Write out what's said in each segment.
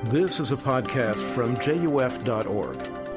This is a podcast from JUF.org.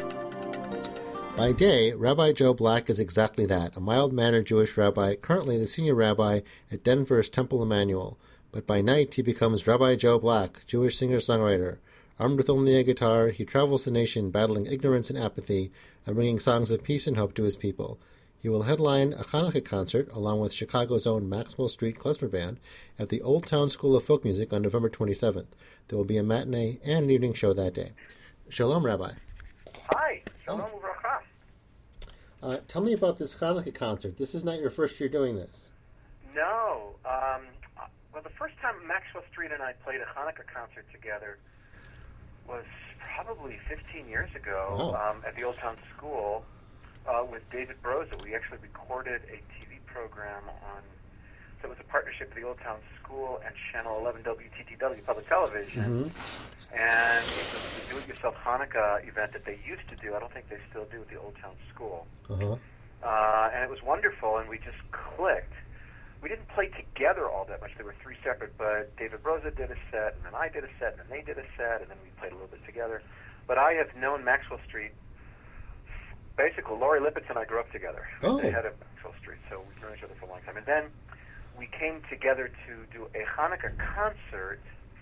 By day, Rabbi Joe Black is exactly that, a mild-mannered Jewish rabbi, currently the senior rabbi at Denver's Temple Emmanuel. But by night, he becomes Rabbi Joe Black, Jewish singer-songwriter. Armed with only a guitar, he travels the nation battling ignorance and apathy and bringing songs of peace and hope to his people. He will headline a Hanukkah concert along with Chicago's own Maxwell Street Klezmer Band at the Old Town School of Folk Music on November 27th. There will be a matinee and an evening show that day. Shalom, Rabbi. Hi. Shalom Uvracha. Tell me about this Hanukkah concert. This is not your first year doing this. No. Well, the first time Maxwell Street and I played a Hanukkah concert together was probably 15 years ago at the Old Town School with David Broza. We actually recorded a TV program on, so it was a partnership with the Old Town School and Channel 11 WTTW Public Television. Mm-hmm. And it was the do-it-yourself Hanukkah event that they used to do. I don't think they still do at the Old Town School. Uh-huh. And it was wonderful, and we just clicked. We didn't play together all that much. There were three separate, but David Broza did a set, and then I did a set, and then they did a set, and then we played a little bit together. But I have known Maxwell Street. Basically, Laurie Lippitz and I grew up together. Oh. The head of Maxwell Street, so we've known each other for a long time. And then we came together to do a Hanukkah concert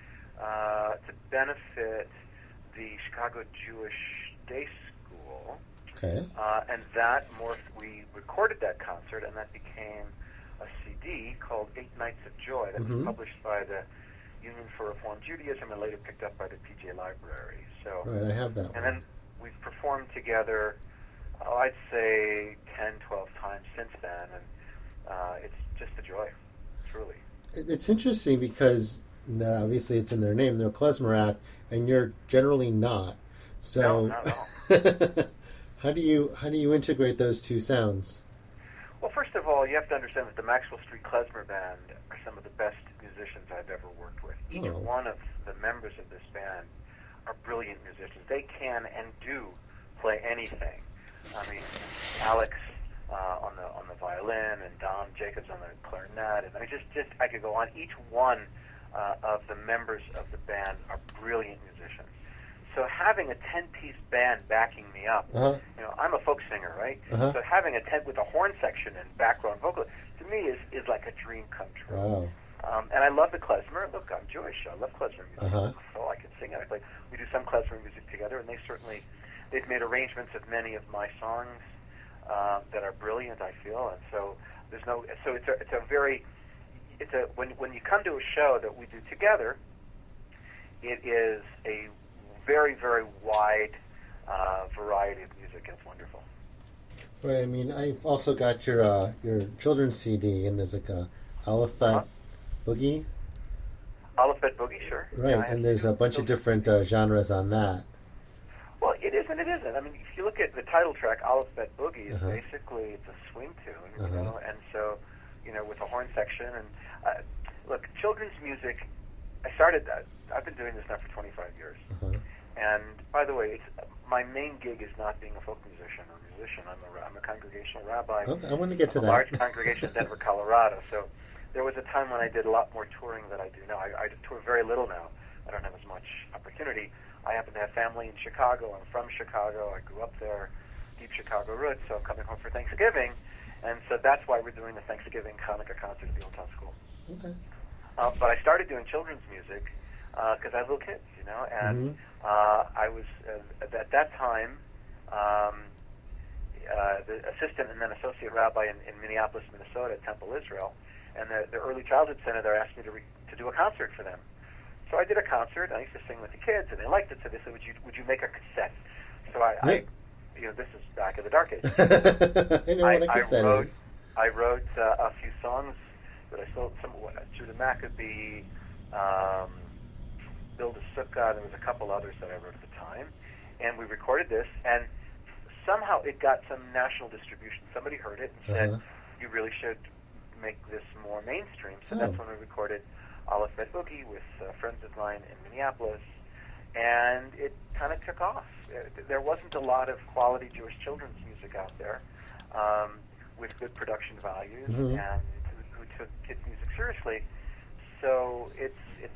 to benefit the Chicago Jewish Day School. Okay. And that we recorded that concert, and that became a CD called 8 Nights of Joy that was published by the Union for Reform Judaism and later picked up by the PJ Library. So, right, I have that one. And then we've performed together, I'd say 10, 12 times since then, and it's just a joy, truly. It's interesting because obviously it's in their name, they're a klezmer act, and you're generally not. So, no, not at all. How do you integrate those two sounds? Well, first of all, you have to understand that the Maxwell Street Klezmer Band are some of the best musicians I've ever worked with. Each one of the members of this band are brilliant musicians. They can and do play anything. I mean, Alex on the violin, and Don Jacobs on the clarinet, and I just I could go on. Each one of the members of the band are brilliant musicians. So having a 10-piece band backing me up, I'm a folk singer, right? So having a tent with a horn section and background vocal, to me is like a dream come true. Wow. And I love the klezmer. Look, I'm Jewish. I love klezmer music. So I can sing it. We do some klezmer music together, and they've made arrangements of many of my songs that are brilliant, I feel. And so when you come to a show that we do together, it is a very, very wide variety of music. It's wonderful. Right. I mean, I've also got your children's CD, and there's like a Aleph Bet Boogie. Aleph Bet Boogie, sure. Right, Yeah, and there's a bunch of different genres on that. Well, it is and it isn't. I mean, if you look at the title track, Aleph Bet Boogie, is basically it's a swing tune, you know, and so with a horn section and look, children's music. I've been doing this now for 25 years. And by the way, my main gig is not being a folk musician or musician. I'm a congregational rabbi. Okay, I want to get to that. A large congregation in Denver, Colorado. So there was a time when I did a lot more touring than I do now. I tour very little now. I don't have as much opportunity. I happen to have family in Chicago. I'm from Chicago. I grew up there, deep Chicago roots. So I'm coming home for Thanksgiving, and so that's why we're doing the Thanksgiving Hanukkah concert at the Old Town School. Okay. But I started doing children's music because I have little kids, and I was at that time the assistant and then associate rabbi in Minneapolis, Minnesota, at Temple Israel, and the early childhood center there asked me to do a concert for them. So I did a concert. I used to sing with the kids, and they liked it. So they said, "Would you make a cassette?" So I this is back in the dark ages. I know what a cassette is. I wrote a few songs that I sold. Judah Maccabee, Build a Sukkah. There was a couple others that I wrote at the time, and we recorded this. And somehow it got some national distribution. Somebody heard it and said, "You really should make this more mainstream." So that's when we recorded Aleph Bet Boogie with friends of mine in Minneapolis, and it kind of took off. There wasn't a lot of quality Jewish children's music out there with good production values and who took kids' music seriously. So it's still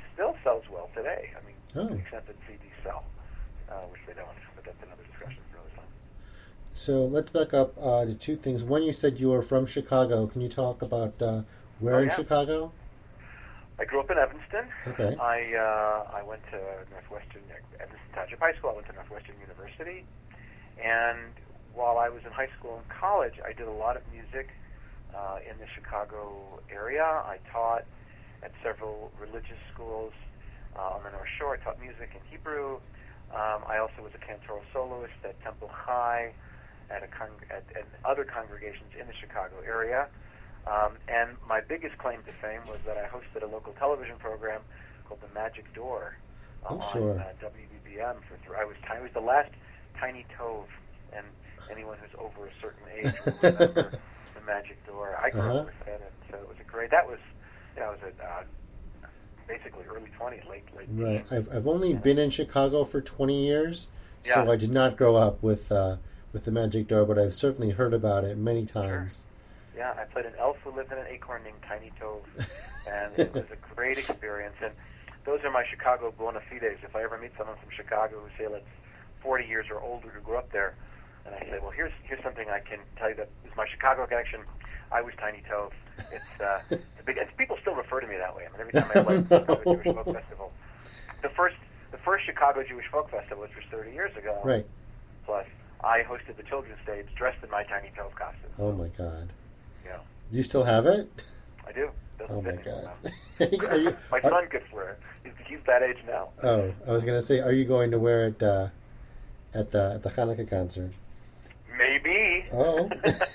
sells well today. I mean, Oh. to the extent that CDs sell, which they don't, but that's another discussion for another time. So let's back up to two things. One, you said you were from Chicago. Can you talk about where in yeah. Chicago? I grew up in Evanston. Okay. I went to Evanston Township High School. I went to Northwestern University. And while I was in high school and college, I did a lot of music in the Chicago area. I taught at several religious schools on the North Shore. I taught music in Hebrew. I also was a cantoral soloist at Temple High, at other congregations in the Chicago area. And my biggest claim to fame was that I hosted a local television program called The Magic Door on WBBM. I was the last Tiny Tove, and anyone who's over a certain age will remember The Magic Door. I grew up with it, and so it was that was, I was basically early 20s, late. Right. I've only been in Chicago for 20 years, Yeah. so I did not grow up with The Magic Door, but I've certainly heard about it many times. Sure. Yeah, I played an elf who lived in an acorn named Tiny Tove, and it was a great experience. And those are my Chicago bona fides. If I ever meet someone from Chicago who say, 40 years or older who grew up there, and I say, well, here's something I can tell you that is my Chicago connection. I was Tiny Tove. It's big. And people still refer to me that way. I mean, every time I play the Chicago Jewish Folk Festival, the first Chicago Jewish Folk Festival, which was 30 years ago. Right. Plus, I hosted the children's stage dressed in my Tiny Tove costume. Oh my God. Yeah. Do you still have it? I do. Doesn't Oh my fit me God. now. My son could wear it. He's that age now. Oh, I was going to say, are you going to wear it at the Hanukkah concert? Maybe. Oh.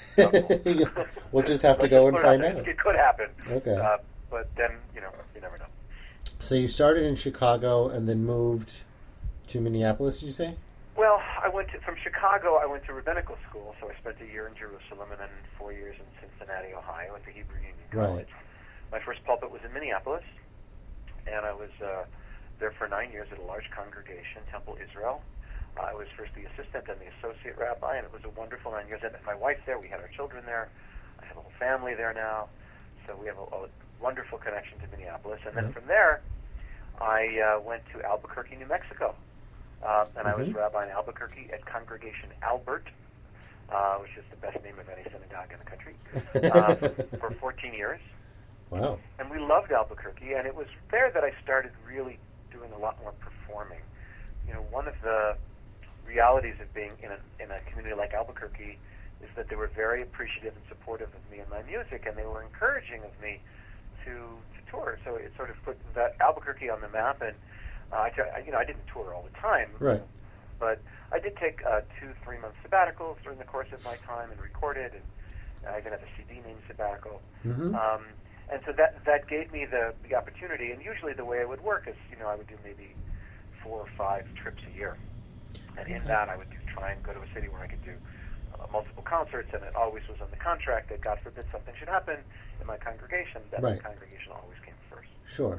We'll just have to go and find out. It could happen. Okay. But then, you never know. So you started in Chicago and then moved to Minneapolis, did you say? Well, from Chicago, I went to rabbinical school, so I spent a year in Jerusalem and then 4 years in Cincinnati, Ohio, at the Hebrew Union College. Right. My first pulpit was in Minneapolis, and I was there for 9 years at a large congregation, Temple Israel. I was first the assistant and the associate rabbi, and it was a wonderful 9 years. I met my wife there. We had our children there. I have a whole family there now, so we have a wonderful connection to Minneapolis. And then from there, I went to Albuquerque, New Mexico. And I was rabbi in Albuquerque at Congregation Albert, which is the best name of any synagogue in the country, for 14 years. Wow. And we loved Albuquerque, and it was there that I started really doing a lot more performing. One of the realities of being in a community like Albuquerque is that they were very appreciative and supportive of me and my music, and they were encouraging of me to tour. So it sort of put that Albuquerque on the map, and I didn't tour all the time, right? But I did take 2-3 month sabbaticals during the course of my time and recorded, and I even have a CD named Sabbatical. And so that gave me the opportunity. And usually the way it would work is, I would do maybe 4 or 5 trips a year, and in that I would try and go to a city where I could do multiple concerts, and it always was on the contract that God forbid something should happen in my congregation, that the congregation always came first. Sure.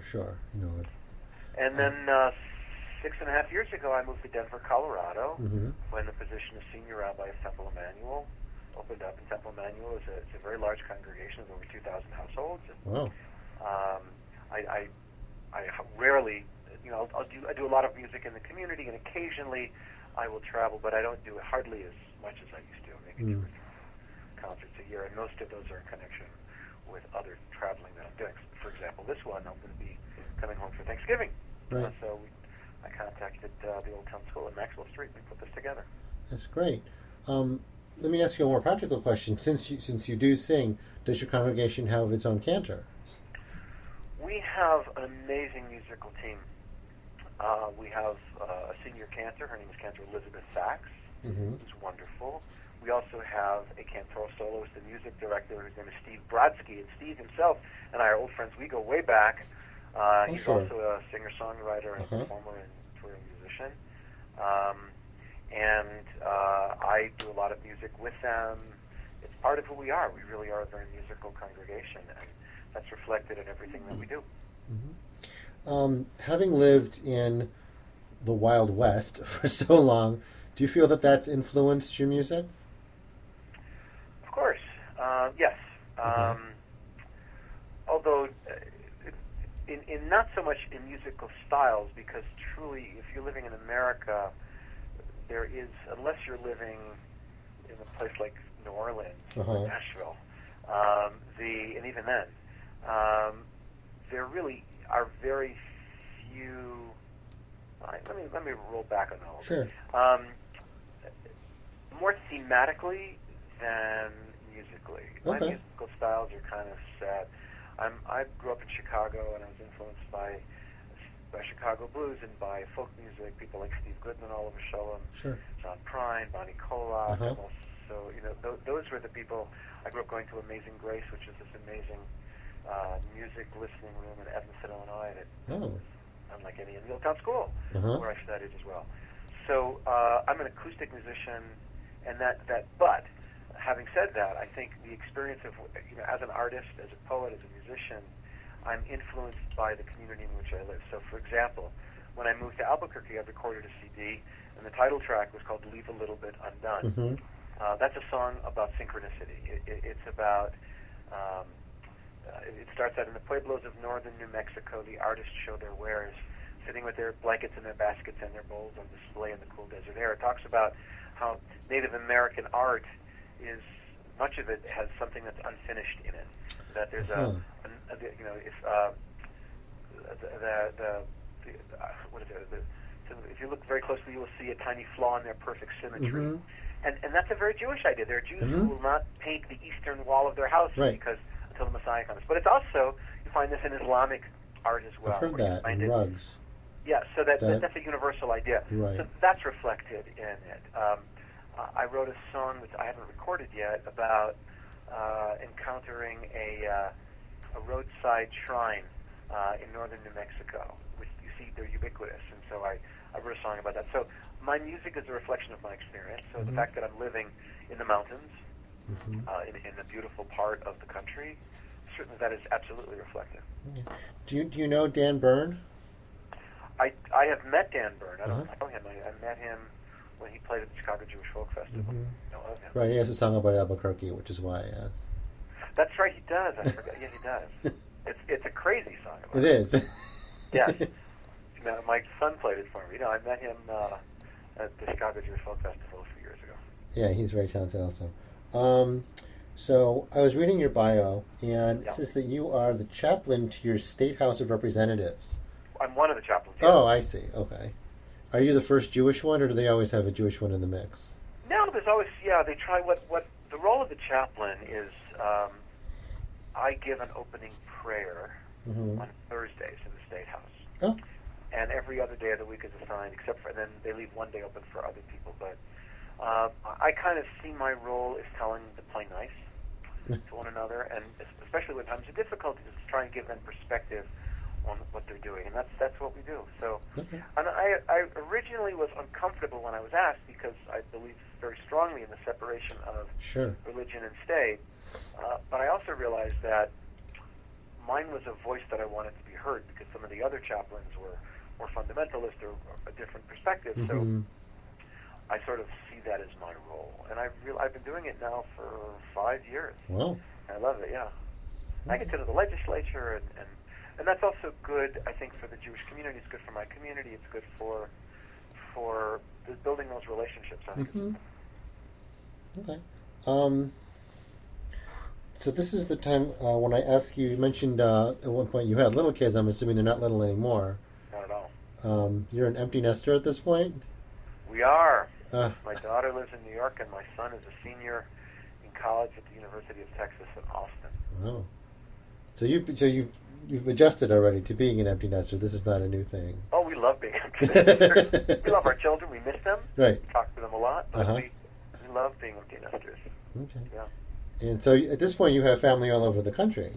And then 6.5 years ago, I moved to Denver, Colorado, when the position of senior rabbi of Temple Emmanuel opened up. And Temple Emmanuel is a very large congregation of over 2,000 households. And, wow. I rarely, I do a lot of music in the community, and occasionally I will travel, but I don't do it hardly as much as I used to. Maybe 2 or 3 concerts a year, and most of those are in connection with other traveling that I'm doing. For example, this one, I'm going to be coming home for Thanksgiving. Right. So I contacted the Old Town School at Maxwell Street, and we put this together. That's great. Let me ask you a more practical question. Since you do sing, does your congregation have its own cantor? We have an amazing musical team. We have a senior cantor. Her name is Cantor Elizabeth Sachs, who's wonderful. We also have a cantoral soloist and music director whose name is Steve Brodsky. And Steve himself and I are old friends. We go way back. He's also a singer-songwriter and a performer and touring musician. And I do a lot of music with them. It's part of who we are. We really are a very musical congregation, and that's reflected in everything that we do. Having lived in the Wild West for so long, do you feel that that's influenced your music? Of course, yes. Although in not so much in musical styles, because truly, if you're living in America, there is, unless you're living in a place like New Orleans or Nashville, and even then, there really are very few. Let me roll back on all. Sure. More thematically than musically. My Okay. musical styles are kind of sad. I grew up in Chicago, and I was influenced by Chicago blues and by folk music. People like Steve Goodman, Oliver Sholem, Sure. John Prine, Bonnie Colac. Uh-huh. And also, those were the people. I grew up going to Amazing Grace, which is this amazing music listening room in Evanston, Illinois. And it was unlike any in the Old Town School, where I studied as well. So I'm an acoustic musician, and but having said that, I think the experience of, as an artist, as a poet, as a musician, I'm influenced by the community in which I live. So, for example, when I moved to Albuquerque, I recorded a CD, and the title track was called Leave a Little Bit Undone. That's a song about synchronicity. It's about, it starts out in the pueblos of northern New Mexico. The artists show their wares, sitting with their blankets and their baskets and their bowls on display in the cool desert air. It talks about how Native American art is, much of it has something that's unfinished in it. That there's if you look very closely, you will see a tiny flaw in their perfect symmetry. And that's a very Jewish idea. There are Jews who will not paint the eastern wall of their house because until the Messiah comes. But it's also, you find this in Islamic art as well. I've heard that in rugs. Yeah, so that's a universal idea. Right. So that's reflected in it. I wrote a song that I haven't recorded yet about encountering a roadside shrine in northern New Mexico, which you see they're ubiquitous, and so I wrote a song about that. So my music is a reflection of my experience. So the fact that I'm living in the mountains, in a beautiful part of the country, certainly that is absolutely reflective. Do you know Dan Byrne? I have met Dan Byrne. I don't know him. I met him when he played at the Chicago Jewish Folk Festival. I know of him. Right, he has a song about Albuquerque, which is why I asked. That's right, he does. I forgot. Yeah, he does. It's a crazy song. It is. Yes. My son played it for me. I met him at the Chicago Jewish Folk Festival a few years ago. Yeah, he's very talented also. So I was reading your bio, and it says that you are the chaplain to your state House of Representatives. I'm one of the chaplains. Yeah. Oh, I see. Okay. Are you the first Jewish one, or do they always have a Jewish one in the mix? No, there's always, they try what the role of the chaplain is. I give an opening prayer on Thursdays in the State House. Oh. And every other day of the week is assigned, except for, and then they leave one day open for other people. But I kind of see my role as telling them to play nice to one another, and especially when times of difficulty, is to try and give them perspective on what they're doing, and that's what we do. So, and I originally was uncomfortable when I was asked, because I believe very strongly in the separation of religion and state. But I also realized that mine was a voice that I wanted to be heard, because some of the other chaplains were more fundamentalist or a different perspective. So I sort of see that as my role, and I've been doing it now for 5 years. Wow. I love it. Yeah. I get to know the legislature, and that's also good, I think, for the Jewish community. It's good for my community. It's good for building those relationships. Okay. So this is the time when I ask you. You mentioned at one point you had little kids. I'm assuming they're not little anymore. Not at all. You're an empty nester at this point? We are. My daughter lives in New York, and my son is a senior in college at the University of Texas in Austin. Oh. So you've adjusted already to being an empty nester. This is not a new thing. Oh, we love being empty nesters. We love our children. We miss them. Right. We talk to them a lot, but we love being empty nesters. Okay. Yeah. And so at this point, you have family all over the country.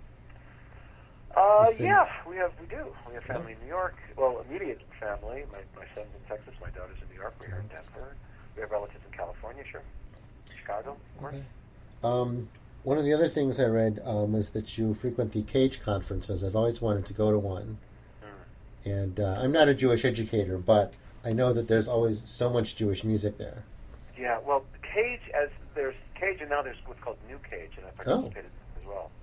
Yeah, we do. We have family in New York. Well, immediate family. My son's in Texas. My daughter's in New York. We're here in Denver. We have relatives in California, sure. Chicago, of course. Okay. One of the other things I read was that you frequent the Cage conferences. I've always wanted to go to one. And I'm not a Jewish educator, but I know that there's always so much Jewish music there. Yeah, well, Cage, there's Cage, and now there's what's called New Cage, and I participated as well.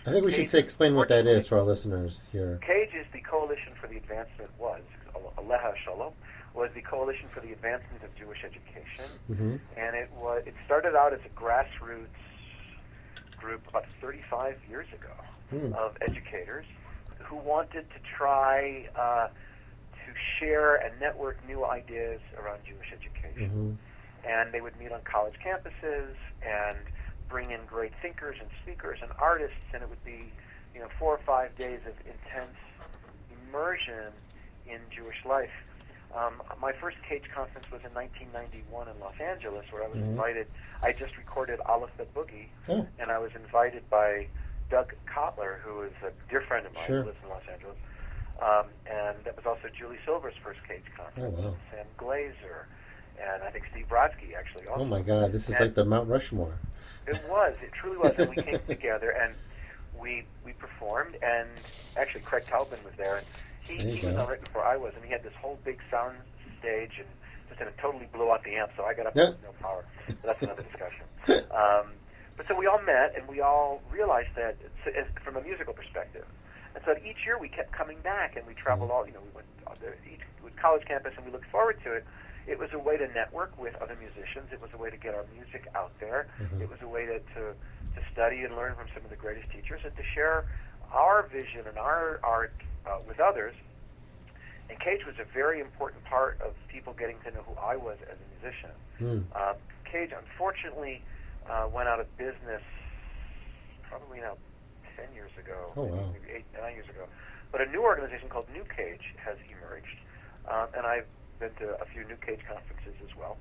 I think we should explain what that is for our listeners here. CAGE is the Coalition for the Advancement, Aleha Shalom, was the Coalition for the Advancement of Jewish Education. Mm-hmm. And it started out as a grassroots group about 35 years ago of educators who wanted to try to share and network new ideas around Jewish education. Mm-hmm. And they would meet on college campuses and bring in great thinkers and speakers and artists, and it would be 4 or 5 days of intense immersion in Jewish life. My first CAGE conference was in 1991 in Los Angeles, where I was invited. I just recorded Aleph Bet Boogie, and I was invited by Doug Kotler, who is a dear friend of mine who lives in Los Angeles. And that was also Julie Silver's first CAGE conference. Oh, wow. Sam Glazer, and I think Steve Brodsky actually also. Oh my God, this is like the Mount Rushmore. It truly was, and we came together and we performed, and actually Craig Taubman was there, and he was on right before I was, and he had this whole big sound stage, and it totally blew out the amp, so I got up with no power. But that's another discussion. But so we all met, and we all realized that from a musical perspective. And so each year we kept coming back, and we traveled we went to each college campus, and we looked forward to it. It was a way to network with other musicians. It was a way to get our music out there. Mm-hmm. It was a way to study and learn from some of the greatest teachers, and to share our vision and our art with others. And CAGE was a very important part of people getting to know who I was as a musician. CAGE, unfortunately, went out of business probably now 10 years ago, maybe 8, 9 years ago. But a new organization called New CAGE has emerged, and I've been to a few New CAGE conferences as well.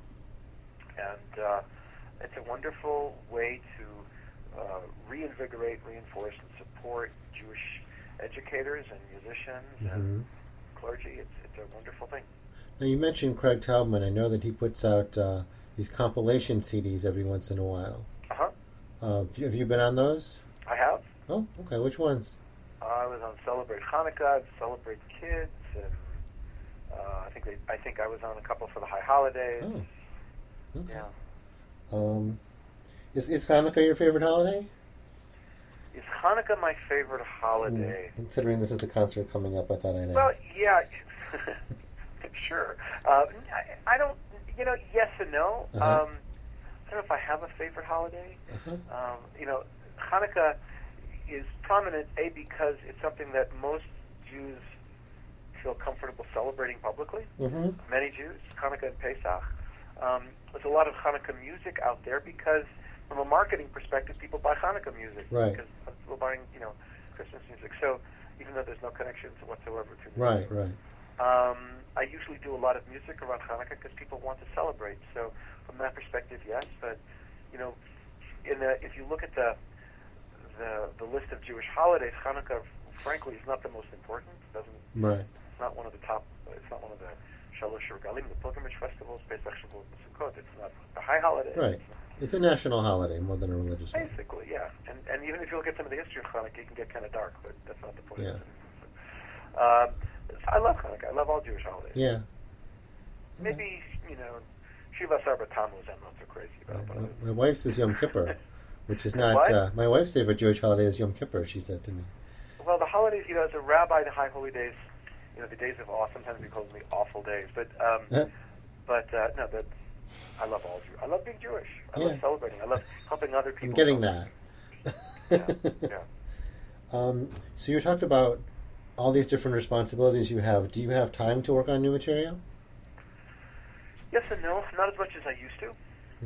And it's a wonderful way to reinvigorate, reinforce, and support Jewish educators and musicians and clergy. It's a wonderful thing. Now, you mentioned Craig Taubman. I know that he puts out these compilation CDs every once in a while. Have you been on those? I have. Oh, okay. Which ones? I was on Celebrate Hanukkah, Celebrate Kids, and I think I was on a couple for the High Holidays. Oh. Okay. Yeah. Is Hanukkah your favorite holiday? Is Hanukkah my favorite holiday? Considering this is the concert coming up, I thought I'd ask. Well, yeah, sure. I don't, yes and no. I don't know if I have a favorite holiday. Hanukkah is prominent, because it's something that most Jews feel comfortable celebrating publicly. Many Jews, Hanukkah and Pesach. There's a lot of Hanukkah music out there because, from a marketing perspective, people buy Hanukkah music. Right. Because people buying, Christmas music. So even though there's no connection whatsoever to music. Right. I usually do a lot of music around Hanukkah because people want to celebrate. So from that perspective, yes. But if you look at the list of Jewish holidays, Hanukkah, frankly, is not the most important. It's not one of the top. It's not one of the Shalosh Regalim, the pilgrimage festivals, Pesach, Shavuot, and Sukkot. It's not the high holiday. Right. It's a national holiday more than a religious one. Basically, yeah. And even if you look at some of the history of Hanukkah, it can get kind of dark, but that's not the point. Yeah. I love Hanukkah. I love all Jewish holidays. Yeah. Maybe, Shiva Sarba Tammuz I'm not so crazy about. Right. My wife's is Yom Kippur, which is not... my wife's favorite Jewish holiday is Yom Kippur, she said to me. Well, the holidays, as a rabbi, the high holy days, the days of awe, sometimes we call them the awful days. But, no, I love all Jews. I love being Jewish. I love celebrating. I love helping other people. I'm getting that. Yeah. So you talked about all these different responsibilities you have. Do you have time to work on new material? Yes and no. Not as much as I used to.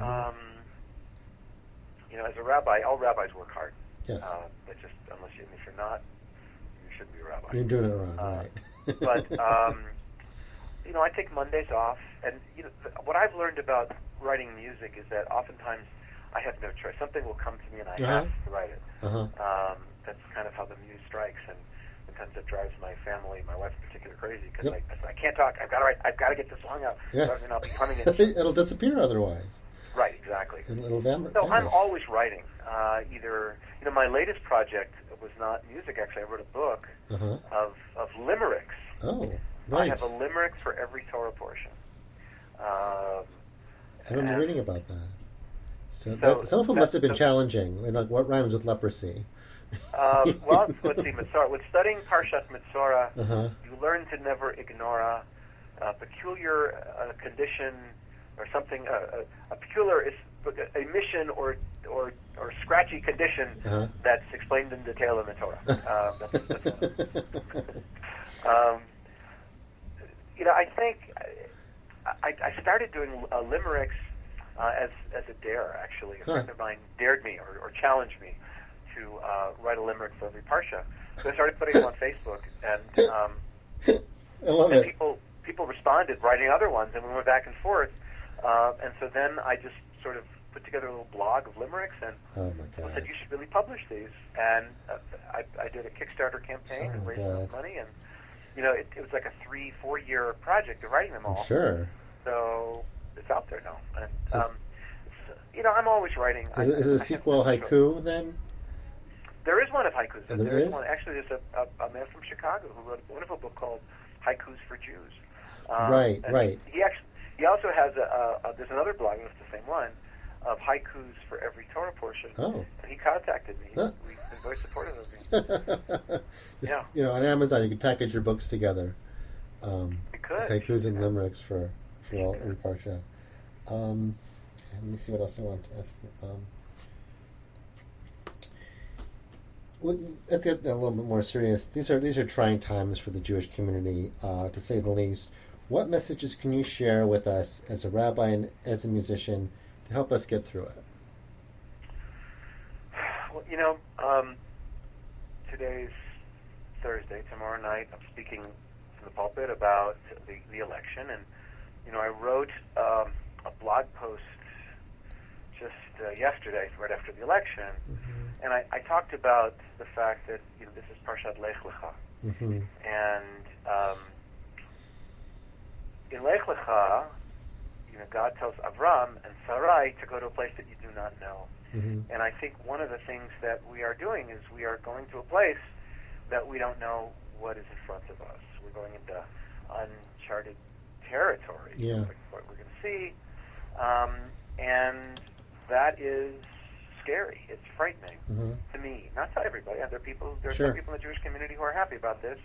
As a rabbi, all rabbis work hard. Yes. But just if you're not, you shouldn't be a rabbi. You're doing it wrong, right? But I take Mondays off, and what I've learned about writing music is that oftentimes I have no choice. Something will come to me, and I have to write it. That's kind of how the muse strikes, and sometimes it drives my family, my wife in particular, crazy because I can't talk. I've got to write. I've got to get this song out. Yes. And I'll be humming it. It'll disappear otherwise. Right. Exactly. It'll vanish. So I'm always writing. Either my latest project was not music. Actually, I wrote a book of limericks. Oh, right. I have a limerick for every Torah portion. I remember reading about that. So some of them must have been challenging. Like what rhymes with leprosy? Well, let's see, Mitzora. With studying Parshat Mitzora, Uh-huh. you learn to never ignore a peculiar condition or something, a peculiar a mission or scratchy condition Uh-huh. that's explained in detail in the Torah. I think I started doing limericks as a dare, actually. A friend of mine dared me or challenged me to write a limerick for every parsha. So I started putting them on Facebook, and I love it. people responded, writing other ones, and we went back and forth. And so then I just sort of put together a little blog of limericks, and Oh my I God. said, you should really publish these. And I did a Kickstarter campaign and raised enough money, and it was like a 3-4 year project of writing them all. Sure. So it's out there now, and I'm always writing. Is it a sequel haiku then? There is one of haikus. There is? One. Actually, there's a man from Chicago who wrote a wonderful book called Haikus for Jews. Right. He also has there's another blog, it's the same one, of haikus for every Torah portion. Oh. And he contacted me. Huh. He's been very supportive of me. Yeah. On Amazon you could package your books together. You could. Haikus and limericks for all every parsha. Let me see what else I want to ask you. Let's get a little bit more serious. These are trying times for the Jewish community, to say the least. What messages can you share with us as a rabbi and as a musician to help us get through it? Well, today's Thursday. Tomorrow night, I'm speaking from the pulpit about the election, and I wrote a blog post just yesterday, right after the election, and I talked about the fact that this is Parshat Lech Lecha, and in Lech Lecha, God tells Avram and Sarai to go to a place that you do not know. And I think one of the things that we are doing is we are going to a place that we don't know what is in front of us. We're going into uncharted territory. Yeah. What we're going to see. And that is scary. It's frightening to me. Not to everybody. There are some people in the Jewish community who are happy about this.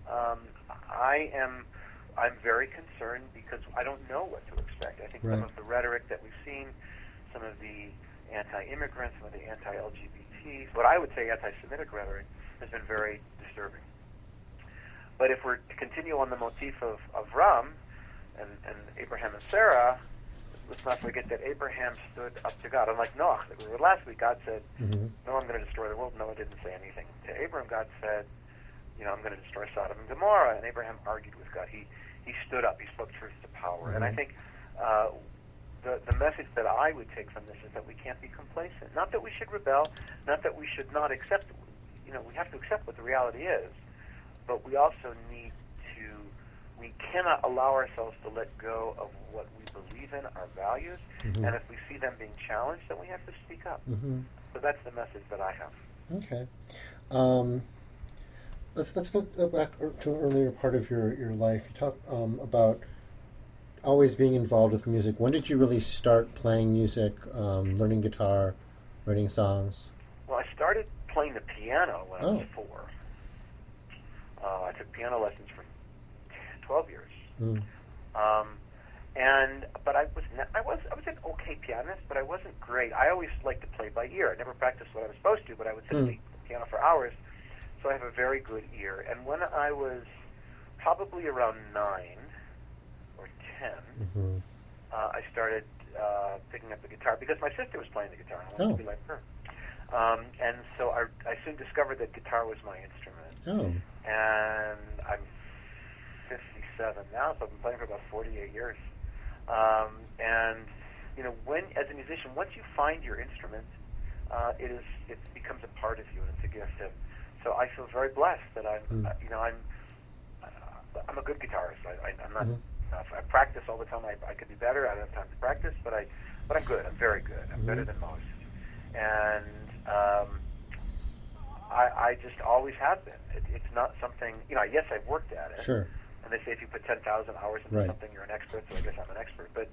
I'm very concerned because I don't know what to expect. I think some of the rhetoric that we've seen, some of the anti-immigrant, some of the anti-LGBT, what I would say anti-Semitic rhetoric, has been very disturbing. But if we're to continue on the motif of Avram and Abraham and Sarah, let's not forget that Abraham stood up to God. Unlike Noah, last week God said, no, I'm going to destroy the world. Noah didn't say anything. To Abraham, God said, I'm going to destroy Sodom and Gomorrah. And Abraham argued with God. He stood up. He spoke truth to power. And I think the message that I would take from this is that we can't be complacent. Not that we should rebel. Not that we should not accept. We have to accept what the reality is. But we also need to. We cannot allow ourselves to let go of what we believe in, our values. And if we see them being challenged, then we have to speak up. So that's the message that I have. Okay. Let's go back to an earlier part of your life. You talked about always being involved with music. When did you really start playing music, learning guitar, writing songs? Well, I started playing the piano when I was 4. I took piano lessons for 12 years. But I was an okay pianist, but I wasn't great. I always liked to play by ear. I never practiced what I was supposed to, but I would sit at the piano for hours. So I have a very good ear. And when I was probably around 9 or 10, I started picking up the guitar because my sister was playing the guitar and I wanted to be like her. And so I soon discovered that guitar was my instrument. And I'm 57 now, so I've been playing for about 48 years. And when as a musician, once you find your instrument, it becomes a part of you, and it's a gift. So I feel very blessed that I'm a good guitarist. I'm not. I practice all the time. I could be better. I don't have time to practice, but I'm good. I'm very good. I'm better than most. And I just always have been. It's not something. Yes, I've worked at it. Sure. And they say if you put 10,000 hours into something, you're an expert. So I guess I'm an expert. But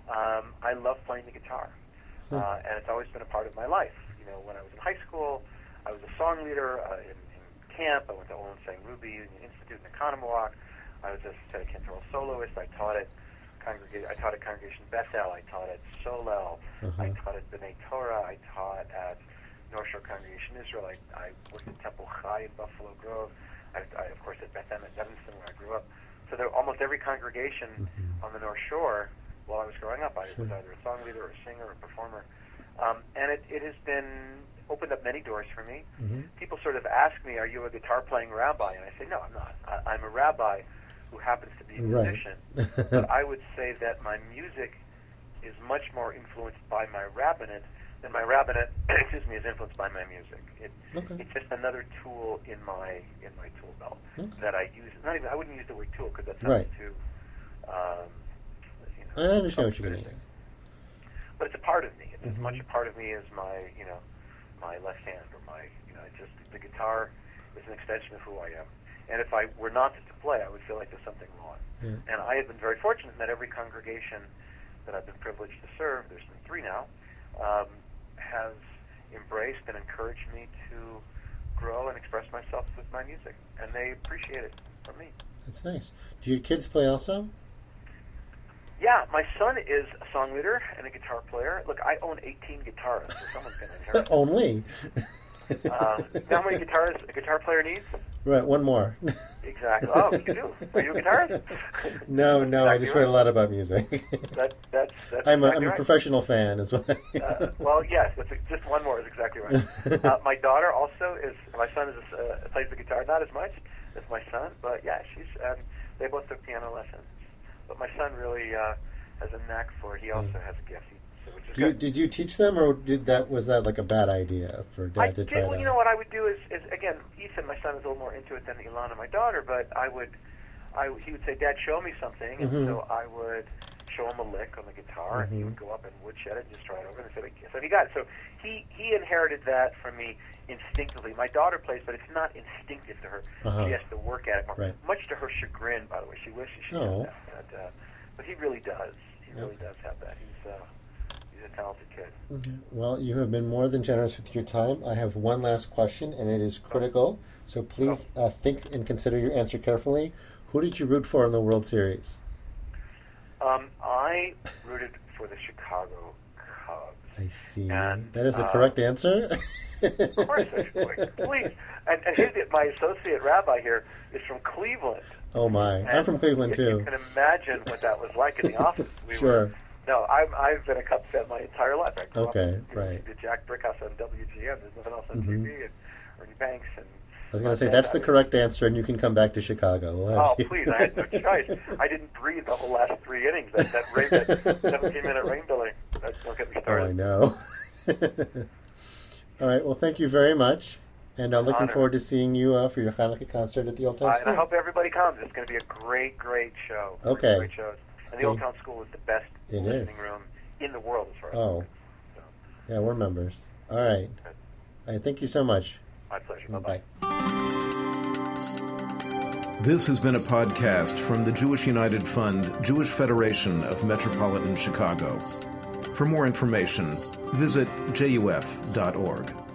I love playing the guitar, and it's always been a part of my life. When I was in high school, I was a song leader in camp. I went to Olin St. Ruby Institute in Economawalk. I was a cantoral soloist. I taught at Congregation Bethel. I taught at Solel. I taught at B'nai Torah. I taught at North Shore Congregation Israel. I worked at Temple Chai in Buffalo Grove. I of course, at Beth Em at Evanston, where I grew up. So there, almost every congregation on the North Shore, while I was growing up, I was either a song leader or a singer or a performer. And it has been opened up many doors for me. People sort of ask me, are you a guitar-playing rabbi? And I say, no, I'm not. I'm a rabbi who happens to be a musician. But I would say that my music is much more influenced by my rabbinate than my rabbinate, is influenced by my music. It's just another tool in my tool belt that I use. I wouldn't use the word tool because that sounds too. I understand what you're getting at. But it's a part of me. It's as much a part of me as my my left hand or my just the guitar is an extension of who I am. And if I were not to play, I would feel like there's something wrong. And I have been very fortunate that every congregation that I've been privileged to serve, there's been 3 now, has embraced and encouraged me to grow and express myself with my music, and they appreciate it from me. That's nice. Do your kids play also? Yeah, my son is a song leader and a guitar player. Look, I own 18 guitars, so someone's going to inherit it. Only? How many guitars a guitar player needs? Right, one more. Exactly. Oh, you do? Are you a guitarist? No, I just read a lot about music. That's I'm exactly a right. professional fan, is what well, yes, just one more is exactly right. My daughter also my son plays the guitar, not as much as my son, but yeah, they both took piano lessons. But my son really has a knack for it. He also has a gift. Did you teach them, or was that like a bad idea for Dad to try? Well, you know what I would do is again, Ethan, my son, is a little more into it than Ilana, my daughter. But he would say, "Dad, show me something," and so I would show him a lick on the guitar, and he would go up and woodshed it and just try it over. And so he got it. So he inherited that from me instinctively. My daughter plays, but it's not instinctive to her. She has to work at it more. Much to her chagrin, by the way. She wishes she did that. But he really does. He really does have that. He's a talented kid. Okay. Well, you have been more than generous with your time. I have one last question, and it is critical. So please think and consider your answer carefully. Who did you root for in the World Series? I rooted for the Chicago Cubs. I see. And, that is the correct answer? Of course, please. And my associate rabbi here is from Cleveland. Oh, my. I'm from Cleveland, too. You can imagine what that was like in the office. No, I've been a Cubs fan my entire life. I grew up right. The Jack Brickhouse on WGN. There's nothing else on TV. And Ernie Banks. And I was going to say, that's the correct answer, and you can come back to Chicago. Please. I had no choice. I didn't breathe the whole last 3 innings. That 17-minute rain delay. Don't get me started. Oh, I know. All right. Well, thank you very much. And I'm looking forward to seeing you for your Hanukkah concert at the Old Town School. And I hope everybody comes. It's going to be a great, great show. Okay. Great shows. And the Old Town School is the best listening room in the world as far as I'm concerned. Yeah, we're members. All right. All right. Thank you so much. My pleasure. Bye-bye. This has been a podcast from the Jewish United Fund, Jewish Federation of Metropolitan Chicago. For more information, visit juf.org.